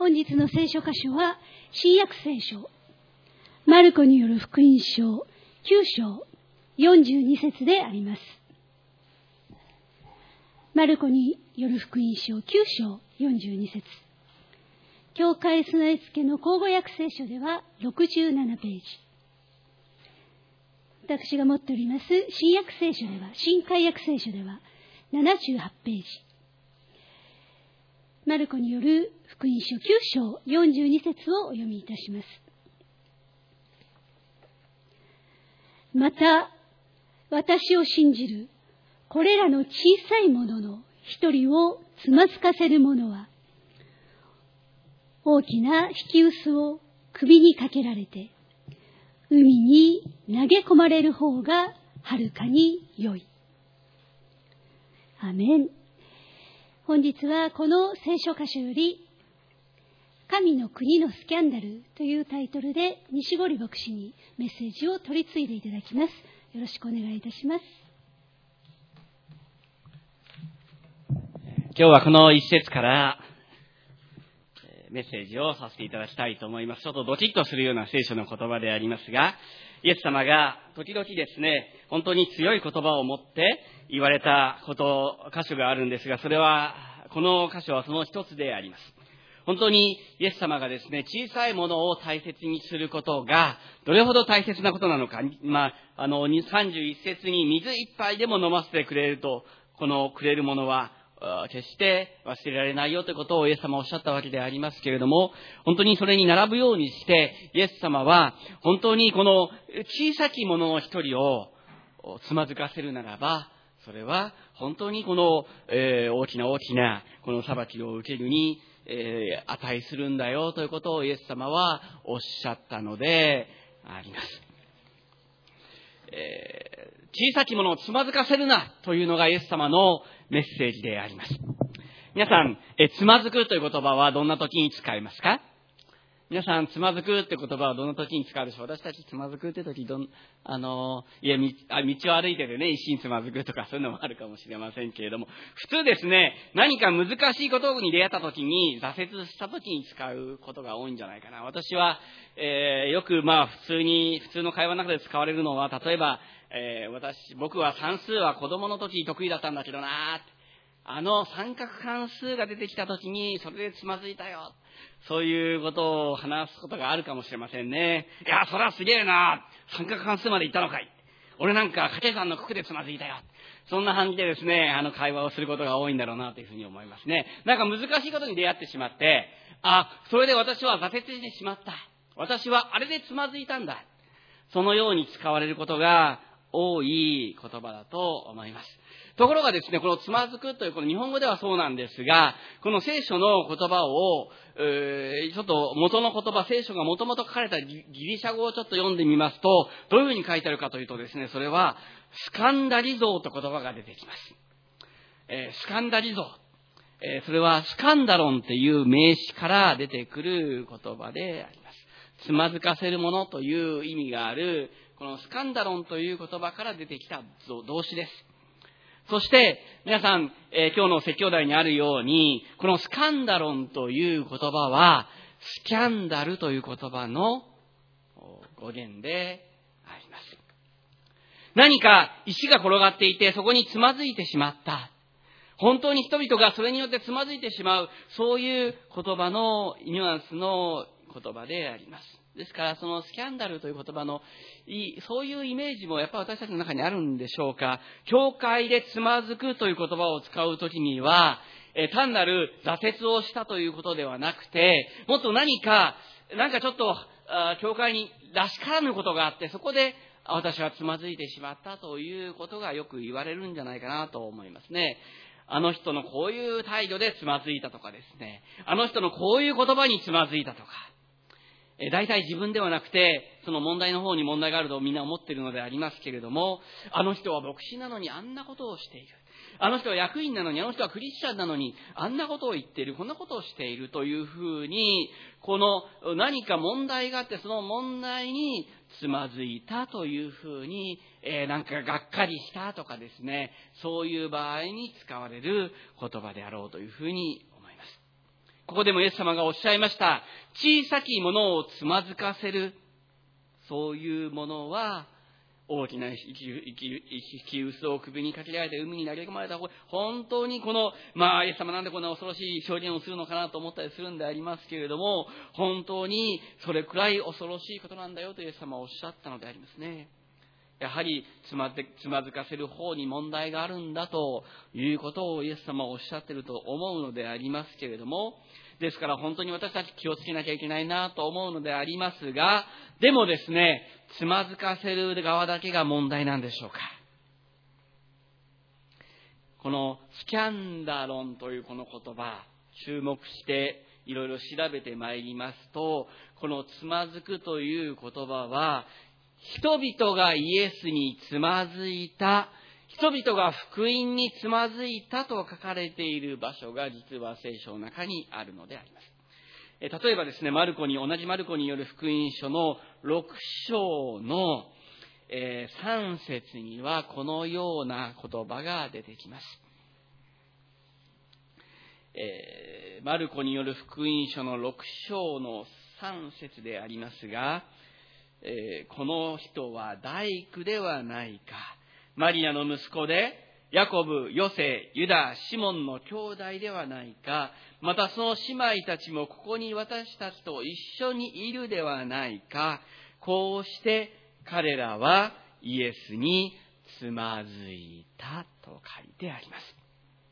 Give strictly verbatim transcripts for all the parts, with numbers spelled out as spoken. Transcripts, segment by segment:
本日の聖書箇所は新約聖書マルコによる福音書きゅう章よんじゅうに節であります。マルコによる福音書きゅう章よんじゅうに節、教会備え付けの口語訳聖書ではろくじゅうななページ、私が持っております新約聖書では、新海訳聖書ではななじゅうはちページ、マルコによる福音書きゅう章よんじゅうに節をお読みいたします。また、私を信じるこれらの小さいものの一人をつまずかせる者は、大きな引き臼を首にかけられて、海に投げ込まれる方がはるかに良い。アメン。本日はこの聖書箇所より、神の国のスキャンダルというタイトルで西堀牧師にメッセージを取り次いでいただきます。よろしくお願いいたします。 今日はこの一節からメッセージをさせていただきたいと思います。ちょっとドキッとするような聖書の言葉でありますが、イエス様が時々ですね、本当に強い言葉を持って言われたこと、箇所があるんですが、それは、この箇所はその一つであります。本当にイエス様がですね、小さいものを大切にすることが、どれほど大切なことなのか、まあ、あの、さんじゅういち節に水一杯でも飲ませてくれると、このくれるものは、決して忘れられないよということをイエス様はおっしゃったわけでありますけれども、本当にそれに並ぶようにして、イエス様は本当にこの小さきものの一人をつまずかせるならば、それは本当にこの、えー、大きな大きなこの裁きを受けるに、えー、値するんだよということをイエス様はおっしゃったのであります。えー、小さきものをつまずかせるなというのがイエス様のメッセージであります。皆さん、えつまずくという言葉はどんな時に使いますか？皆さん、つまずくって言葉はどんな時に使うでしょう？私たちつまずくって時どん、あの、いや、道、あ、道を歩いててね、一心つまずくとかそういうのもあるかもしれませんけれども、普通ですね、何か難しいことに出会った時に、挫折した時に使うことが多いんじゃないかな。私は、えー、よくまあ普通に、普通の会話の中で使われるのは、例えば、えー、私、僕は算数は子供の時得意だったんだけどなーって、あの三角関数が出てきた時にそれでつまずいたよ。そういうことを話すことがあるかもしれませんね。いや、それはすげえな。三角関数まで行ったのかい。俺なんか掛け算の九九でつまずいたよ。そんな感じでですね、あの会話をすることが多いんだろうなというふうに思いますね。なんか難しいことに出会ってしまって、あ、それで私は挫折してしまった。私はあれでつまずいたんだ。そのように使われることが多い言葉だと思います。ところがですね、このつまずくというこの日本語ではそうなんですが、この聖書の言葉を、えー、ちょっと元の言葉、聖書がもともと書かれたギリシャ語をちょっと読んでみますと、どういうふうに書いてあるかというとですね、それはスカンダリゾーと言葉が出てきます。えー、スカンダリゾー。えー、それはスカンダロンという名詞から出てくる言葉であります。つまずかせるものという意味がある、このスカンダロンという言葉から出てきた動詞です。そして、皆さん、えー、今日の説教題にあるように、このスカンダロンという言葉は、スキャンダルという言葉の語源であります。何か石が転がっていて、そこにつまずいてしまった。本当に人々がそれによってつまずいてしまう、そういう言葉のニュアンスの言葉であります。ですから、そのスキャンダルという言葉のいい、そういうイメージもやっぱり私たちの中にあるんでしょうか。教会でつまずくという言葉を使うときには、え単なる挫折をしたということではなくて、もっと何か、なんかちょっと、あ教会にらしからぬことがあって、そこで私はつまずいてしまったということがよく言われるんじゃないかなと思いますね。あの人のこういう態度でつまずいたとかですね。あの人のこういう言葉につまずいたとか。え大体自分ではなくて、その問題の方に問題があるとみんな思っているのでありますけれども、あの人は牧師なのにあんなことをしている。あの人は役員なのに、あの人はクリスチャンなのに、あんなことを言っている、こんなことをしているというふうに、この何か問題があって、その問題につまずいたというふうに、えー、なんかがっかりしたとかですね、そういう場合に使われる言葉であろうというふうに思います。 ここでもイエス様がおっしゃいました。小さきものをつまずかせる。そういうものは、大きな生き薄を首にかけられて海に投げ込まれた。本当にこの、まあ、イエス様なんでこんな恐ろしい表現をするのかなと思ったりするんでありますけれども、本当にそれくらい恐ろしいことなんだよとイエス様はおっしゃったのでありますね。やはりつまず、つまずかせる方に問題があるんだということをイエス様はおっしゃっていると思うのでありますけれども、ですから本当に私たち気をつけなきゃいけないなと思うのでありますが、でもですね、つまずかせる側だけが問題なんでしょうか。このスキャンダロンというこの言葉、注目していろいろ調べてまいりますと、このつまずくという言葉は、人々がイエスにつまずいた、人々が福音につまずいたと書かれている場所が実は聖書の中にあるのであります。え例えばですね、マルコに、同じマルコによる福音書のろく章の、えー、さん節にはこのような言葉が出てきます。えー、マルコによる福音書のろく章のさん節でありますが、えー、この人は大工ではないか。マリアの息子で、ヤコブ、ヨセ、ユダ、シモンの兄弟ではないか。またその姉妹たちもここに私たちと一緒にいるではないか。こうして彼らはイエスにつまずいたと書いてあります。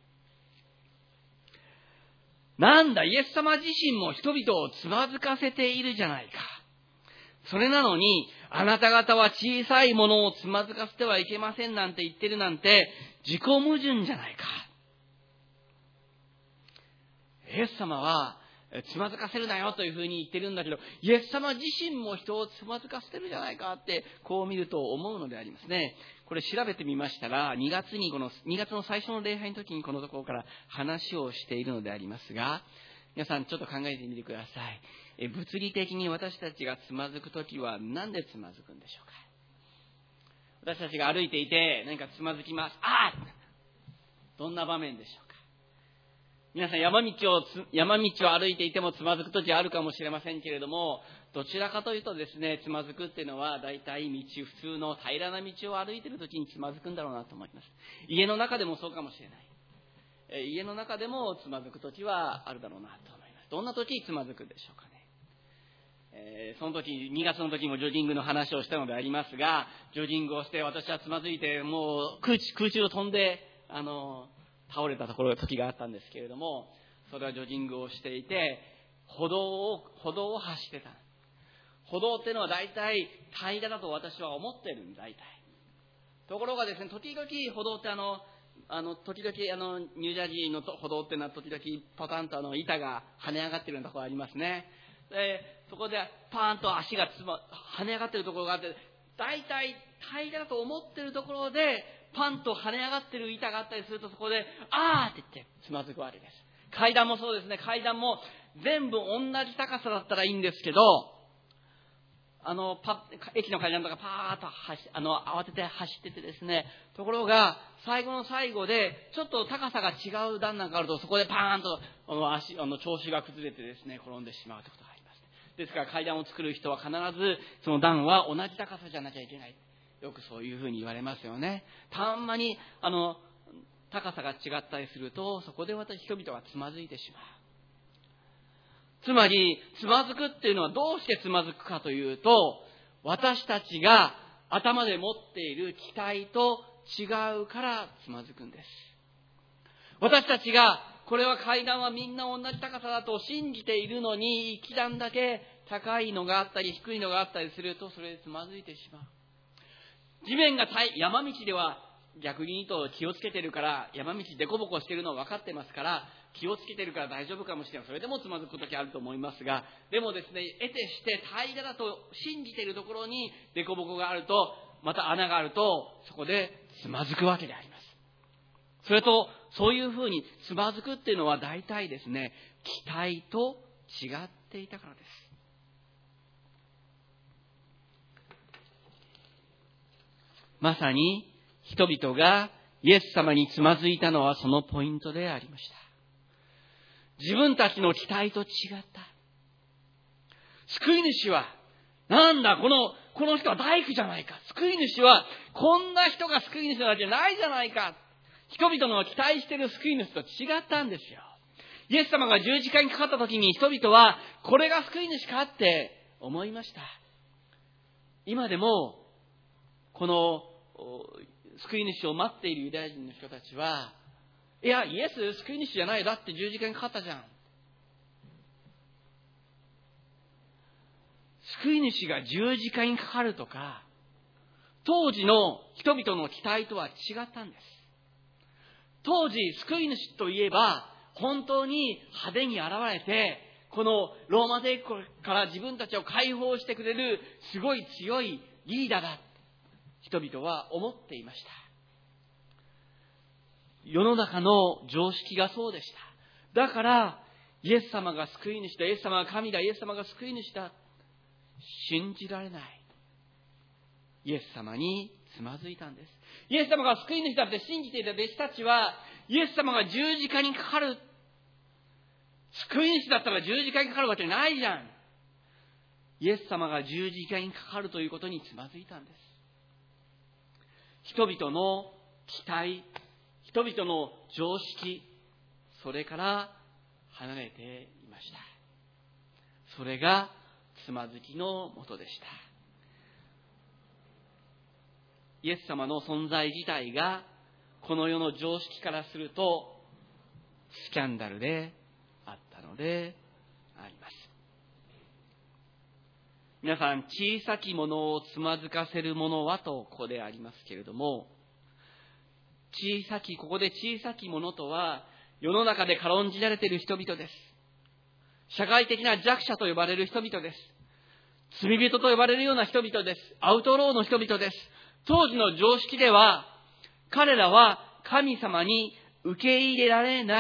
なんだ、イエス様自身も人々をつまずかせているじゃないか。それなのに、あなた方は小さいものをつまずかせてはいけませんなんて言ってるなんて、自己矛盾じゃないか。イエス様は、つまずかせるなよというふうに言ってるんだけど、イエス様自身も人をつまずかせてるじゃないかって、こう見ると思うのでありますね。これ調べてみましたら、にがつにこの、にがつの最初の礼拝の時にこのところから話をしているのでありますが、皆さんちょっと考えてみてください。え物理的に私たちがつまずくときは何でつまずくんでしょうか。私たちが歩いていて何かつまずきます。ああ、どんな場面でしょうか。皆さん山道を山道を歩いていてもつまずくときはあるかもしれませんけれども、どちらかというとですね、つまずくっていうのは大体道、普通の平らな道を歩いているときにつまずくんだろうなと思います。家の中でもそうかもしれない。え家の中でもつまずくときはあるだろうなと思います。どんなときつまずくでしょうかね。えー、その時、にがつの時もジョギングの話をしたのでありますが、ジョギングをして私はつまずいて、もう空中、空中を飛んで、あの、倒れたところ、時があったんですけれども、それはジョギングをしていて、歩道を、歩道を走ってた。歩道っていうのは大体平らだと私は思ってるんだ、大体。ところがですね、時々歩道ってあの、あの、時々あの、ニュージャージーの歩道っていうのは時々パタンとあの、板が跳ね上がってるようなところありますね。で、そこでパーンと足がつま、跳ね上がってるところがあって、大体平らだと思ってるところで、パンと跳ね上がってる板があったりすると、そこで、あーって言ってつまずくわけです。階段もそうですね、階段も全部同じ高さだったらいいんですけど、あの、パ駅の階段とかパーッと走、あの、慌てて走っててですね、ところが、最後の最後で、ちょっと高さが違う段なんかあると、そこでパーンと、あの、足、あの、調子が崩れてですね、転んでしまうということがあります。ですから階段を作る人は必ず、その段は同じ高さじゃなきゃいけない。よくそういうふうに言われますよね。たんまに、あの、高さが違ったりすると、そこで私、人々がつまずいてしまう。つまり、つまずくっていうのはどうしてつまずくかというと、私たちが頭で持っている期待と違うからつまずくんです。私たちが、これは階段はみんな同じ高さだと信じているのに、一段だけ高いのがあったり低いのがあったりすると、それでつまずいてしまう。地面が山道では逆に言うと気をつけてるから、山道でこぼこしてるのは分かってますから、気をつけてるから大丈夫かもしれない。それでもつまずくときあると思いますが、でもですね、得てして平らだと信じているところにデコボコがあると、また穴があると、そこでつまずくわけであります。それと、そういうふうにつまずくっていうのは大体ですね、期待と違っていたからです。まさに人々がイエス様につまずいたのはそのポイントでありました。 自分たちの期待と違った。救い主は、なんだ、この、この人は大工じゃないか。救い主は、こんな人が救い主なわけないじゃないか。人々の期待している救い主と違ったんですよ。イエス様が十字架にかかった時に人々は、これが救い主かって思いました。今でも、この、救い主を待っているユダヤ人の人たちは、いや、イエス救い主じゃない。だって十字架にかかったじゃん。救い主が十字架にかかるとか、当時の人々の期待とは違ったんです。当時、救い主といえば、本当に派手に現れて、このローマ帝国から自分たちを解放してくれるすごい強いリーダーだ。人々は思っていました。世の中の常識がそうでした。だから、イエス様が救い主だ。イエス様が神だ。イエス様が救い主だ。信じられない。イエス様につまずいたんです。イエス様が救い主だって信じていた弟子たちは、イエス様が十字架にかかる。救い主だったら十字架にかかるわけないじゃん。イエス様が十字架にかかるということにつまずいたんです。人々の期待、人々の常識、それから離れていました。それがつまずきのもとでした。イエス様の存在自体がこの世の常識からするとスキャンダルであったのであります。皆さん、小さきものをつまずかせるものはとここでありますけれども、小さき、ここで小さきものとは世の中で軽んじられている人々です。社会的な弱者と呼ばれる人々です。罪人と呼ばれるような人々です。アウトローの人々です。当時の常識では、彼らは神様に受け入れられない。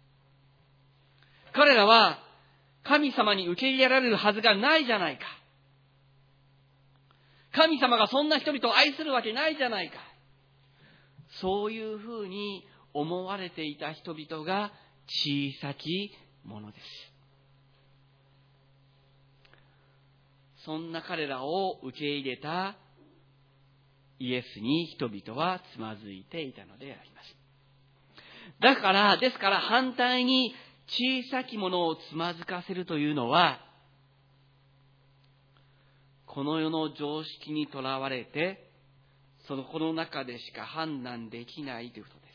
彼らは神様に受け入れられるはずがないじゃないか。神様がそんな人々を愛するわけないじゃないか。そういうふうに思われていた人々が小さきものです。そんな彼らを受け入れたイエスに人々はつまずいていたのであります。だから、ですから反対に小さきものをつまずかせるというのは、この世の常識にとらわれて、そのこの中でしか判断できないということです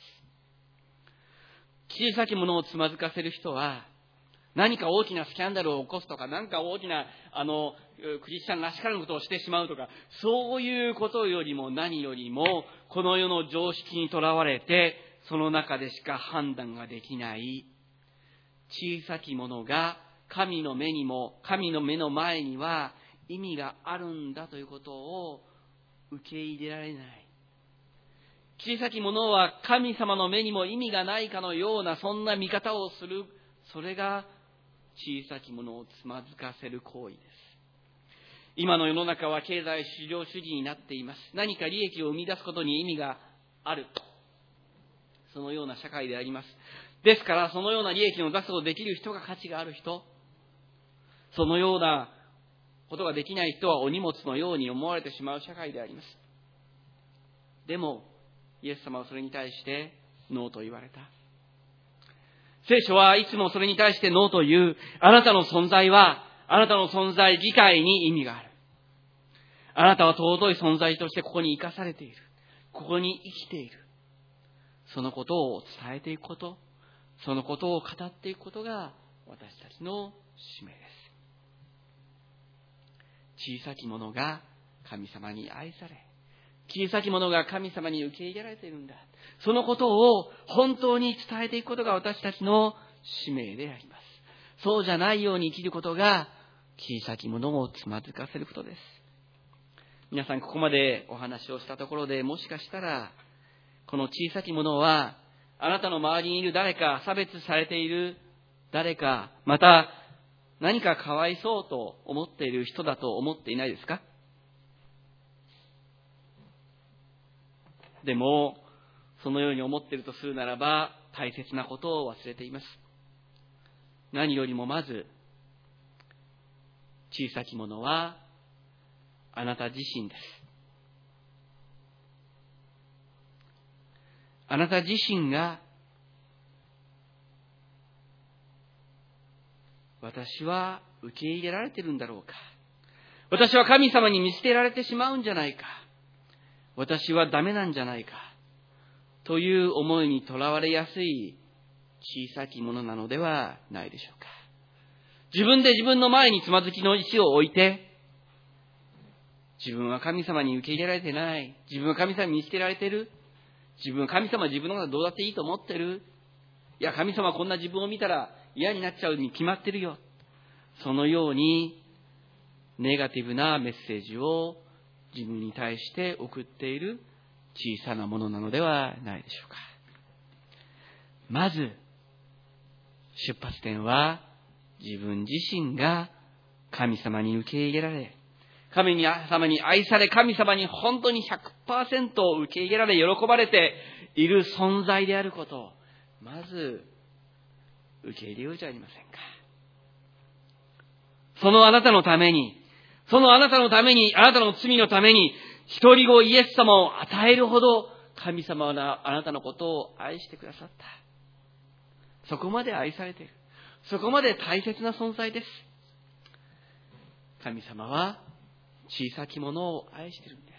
。小さきものをつまずかせる人は、何か大きなスキャンダルを起こすとか、何か大きな、あの、クリスチャンらしからぬことをしてしまうとか、そういうことよりも何よりも、この世の常識にとらわれて、その中でしか判断ができない、小さきものが神の目にも、神の目の前には意味があるんだということを受け入れられない。小さきものは神様の目にも意味がないかのような、そんな見方をする、それが小さきものをつまずかせる行為です。今の世の中は経済至上主義になっています。何か利益を生み出すことに意味がある。そのような社会であります。ですから、そのような利益を出すことができる人が価値がある人、そのようなことができない人はお荷物のように思われてしまう社会であります。でも、イエス様はそれに対してノーと言われた。聖書はいつもそれに対してノーという、あなたの存在は、あなたの存在自体に意味がある。あなたは尊い存在としてここに生かされている。ここに生きている。そのことを伝えていくこと、そのことを語っていくことが私たちの使命です。小さきものが神様に愛され、小さきものが神様に受け入れられているんだ。そのことを本当に伝えていくことが私たちの使命であります。そうじゃないように生きることが小さきものをつまずかせることです。皆さん、ここまでお話をしたところで、もしかしたらこの小さきものはあなたの周りにいる誰か、差別されている誰か、また何かかわいそうと思っている人だと思っていないですか？でも、そのように思っているとするならば、大切なことを忘れています。 何よりもまず、小さきものはあなた自身です。あなた自身が、私は受け入れられているんだろうか。私は神様に見捨てられてしまうんじゃないか。私はダメなんじゃないか。という思いにとらわれやすい小さきものなのではないでしょうか。自分で自分の前につまずきの石を置いて、自分は神様に受け入れられてない。自分は神様に見捨てられている。自分は神様は自分のことどうだっていいと思ってる。いや、神様はこんな自分を見たら嫌になっちゃうに決まってるよ。そのようにネガティブなメッセージを自分に対して送っている小さなものなのではないでしょうか。まず、出発点は自分自身が神様に受け入れられ、神様に愛され、神様に本当に ひゃくパーセント 受け入れられ、喜ばれている存在であることを、まず受け入れようじゃありませんか。そのあなたのために、そのあなたのために、あなたの罪のために、一人子イエス様を与えるほど、神様はあなたのことを愛してくださった。そこまで愛されている。そこまで大切な存在です。神様は小さきものを愛しているんです。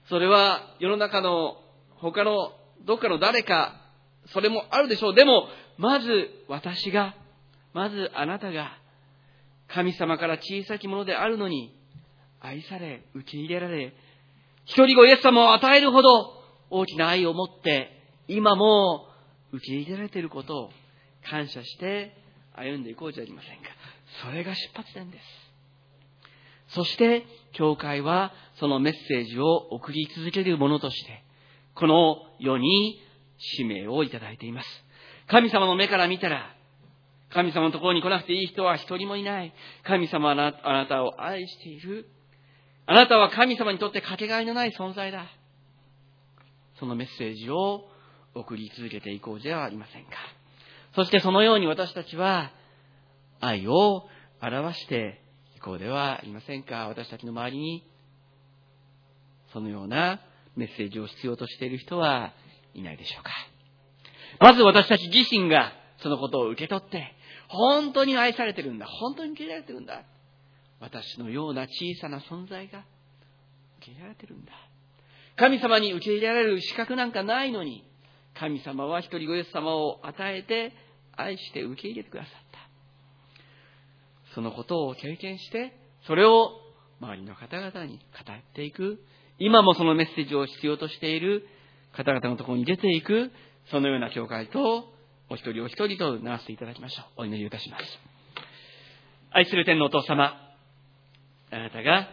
それは世の中の他のどっかの誰か、それもあるでしょう。でも、まず私が、まずあなたが、神様から小さきものであるのに、愛され、受け入れられ、一人子イエス様を与えるほど大きな愛を持って、今も受け入れられていることを感謝して歩んでいこうじゃありませんか。それが出発点です。そして、教会はそのメッセージを送り続けるものとして、この世に使命をいただいています。神様の目から見たら、神様のところに来なくていい人は一人もいない。神様はあな、あなたを愛している。あなたは神様にとってかけがえのない存在だ。そのメッセージを送り続けていこうじゃありませんか。そしてそのように私たちは愛を表していこうではありませんか。私たちの周りにそのようなメッセージを必要としている人はいないでしょうか。まず私たち自身がそのことを受け取って、本当に愛されてるんだ。本当に受け入れられてるんだ。私のような小さな存在が受け入れられてるんだ。神様に受け入れられる資格なんかないのに、神様は一人子イエス様を与えて、愛して受け入れてくださった。そのことを経験して、それを周りの方々に語っていく。今もそのメッセージを必要としている方々のところに出ていく。そのような教会と、お一人お一人とならせていただきましょう。お祈りいたします。愛する天のお父様、あなたが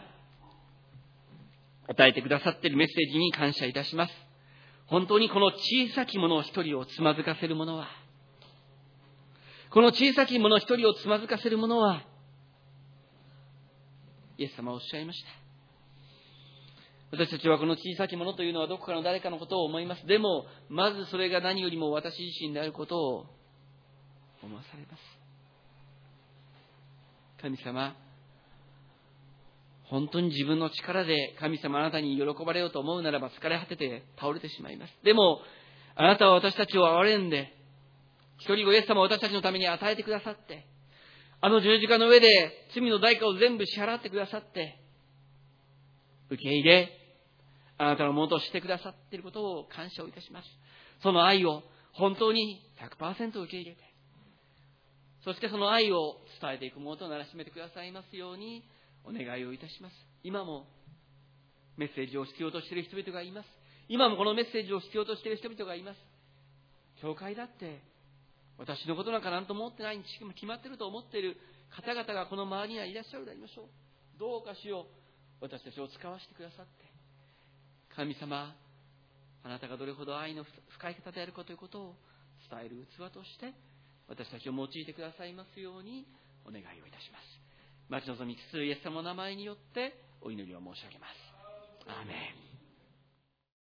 与えてくださっているメッセージに感謝いたします。本当にこの小さきもの一人をつまずかせるものは、この小さきもの一人をつまずかせるものは、イエス様はおっしゃいました。私たちはこの小さきものというのはどこかの誰かのことを思います。でも、まずそれが何よりも私自身であることを思わされます。神様、本当に自分の力で神様あなたに喜ばれようと思うならば疲れ果てて倒れてしまいます。でも、あなたは私たちを憐れんで、一人子イエス様を私たちのために与えてくださって、あの十字架の上で罪の代価を全部支払ってくださって、受け入れ、あなたのものとしてくださっていることを感謝をいたします。その愛を本当に ひゃくパーセント 受け入れて、そしてその愛を伝えていくものとならしめてくださいますようにお願いをいたします。今もメッセージを必要としている人々がいます。今もこのメッセージを必要としている人々がいます。教会だって私のことなんか何とも思ってないに決まっていると思っている方々がこの周りにはいらっしゃるでありましょう。どうかしよう、私たちを使わせてくださって、神様、あなたがどれほど愛の深い方であるかということを伝える器として私たちを用いてくださいますようにお願いをいたします。待ち望みつつイエス様の名前によってお祈りを申し上げます。アーメン。